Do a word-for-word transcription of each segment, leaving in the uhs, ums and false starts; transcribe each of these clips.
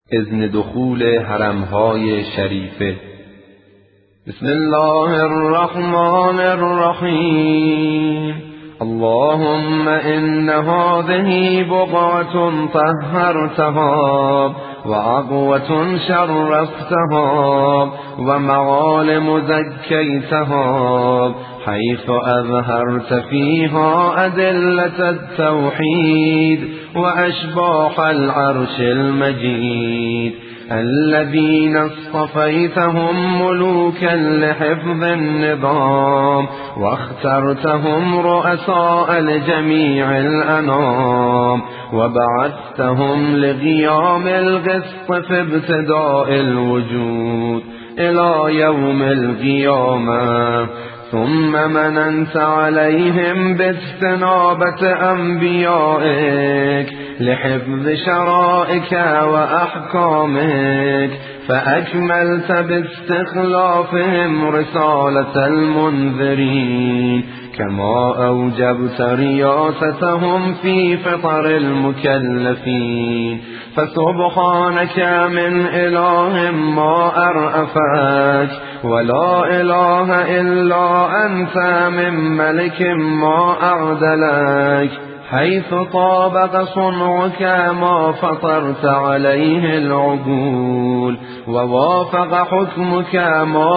اذن دخول حرمهای شریفه. بسم الله الرحمن الرحیم. اللهم إن هذه بقعة طهرتها وعقوة شرفتها ومعالم زكيتها، حيث أظهرت فيها أدلة التوحيد وأشباح العرش المجيد، الذين اصطفيتهم ملوكا لحفظ النظام واخترتهم رؤساء لجميع الأنام وبعثتهم لقيام القسط في ابتداء الوجود إلى يوم القيامة، ثم مننت عليهم باستنابة أنبيائك لحفظ شرائك وأحكامك، فأكملت باستخلافهم رسالة المنذرين، كما أوجبت رياستهم في فطر المكلفين. فسبحانك من إله ما أرأفك، ولا إله إلا أنت من ملك ما أعدلك، حيث طابق صنعك ما فطرت عليه العقول، ووافق حكمك ما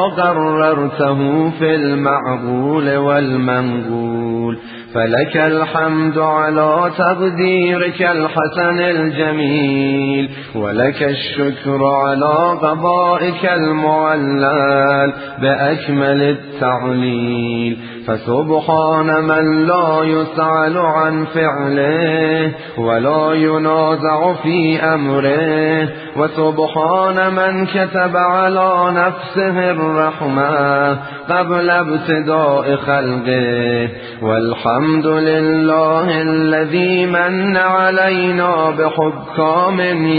قررته في المعقول والمنقول. فلك الحمد على تقديرك الحسن الجميل، ولك الشكر على قضائك المعلل بأكمل التعليل. فسبحان من لا يسأل عن فعله ولا ينازع في أمره، وسبحان من كتب على نفسه الرحمة قبل ابتداء خلقه. والحمد لله الذي من علينا بحكام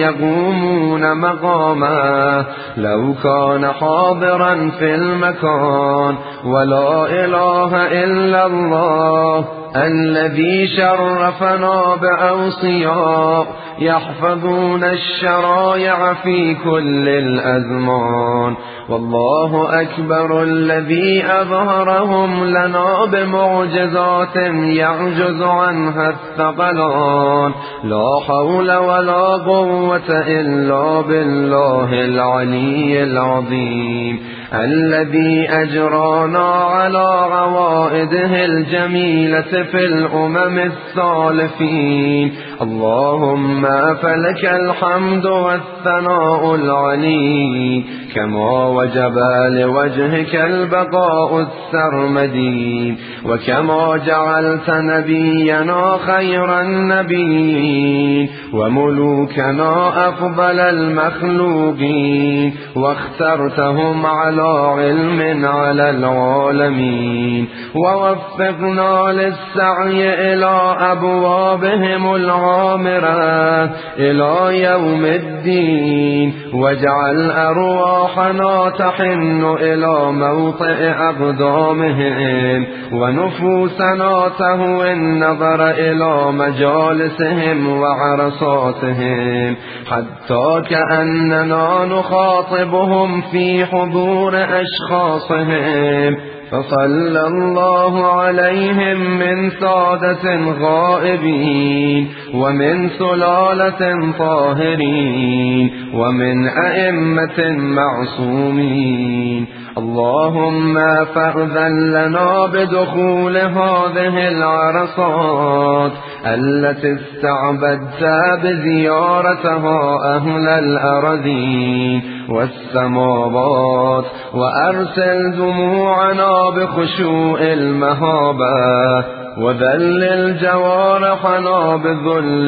يقومون مقامه، لو كان حاضرا في المكان. ولا إله إلا الله الذي شرفنا بأوصياء يحفظون الشرائع في كل الأزمان. والله أكبر الذي أظهرهم لنا بمعجزات يعجز عنها الثقلان. لا حول ولا قوة إلا بالله العلي العظيم، الذي أجرانا على روائده الجميلة في الأمم السالفين. اللهم فلك الحمد والثناء العلي، كما وجب لوجهك البقاء السرمدي، وكما جعلت نبينا خير النبيين وملوكنا أفضل المخلوقين، واخترتهم على علم على العالمين، ووفقنا للسعي إلى أبوابهم العامرة إلى يوم الدين، واجعل أرواحنا تحن إلى موطئ أقدامهم، ونفوسنا تهوي النظر إلى مجالسهم وعرصاتهم، حتى كأننا نخاطبهم في حضور أشخاصهم. فصلى الله عليهم من سادة غائبين، ومن سلالة طاهرين، ومن أئمة معصومين. اللهم فأذن لنا بدخول هذه العرصات التي استعبدت بزيارتها أهل الأرضين والسماوات، وأرسل دموعنا بخشوع المهابة، وذلل جوارحنا بذل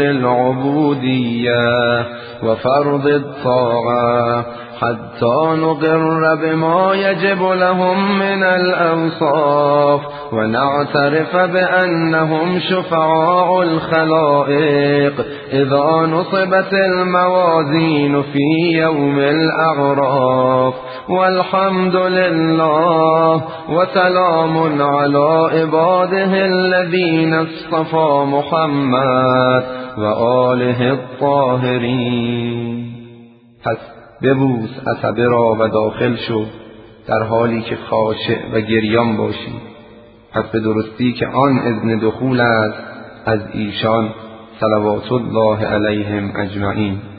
العبودية وفرض الطاعة، حتى نقر بما يجب لهم من الأوصاف، ونعترف بأنهم شفعاء الخلائق إذا نصبت الموازين في يوم الأعراف. والحمد لله وسلام على عباده الذين اصطفى محمد وآله الطاهرين. پس ببوس عتبه را و داخل شو در حالی که خاشع و گریان باشی. پس به درستی که آن اذن دخول است از ایشان صلوات الله علیهم اجمعین.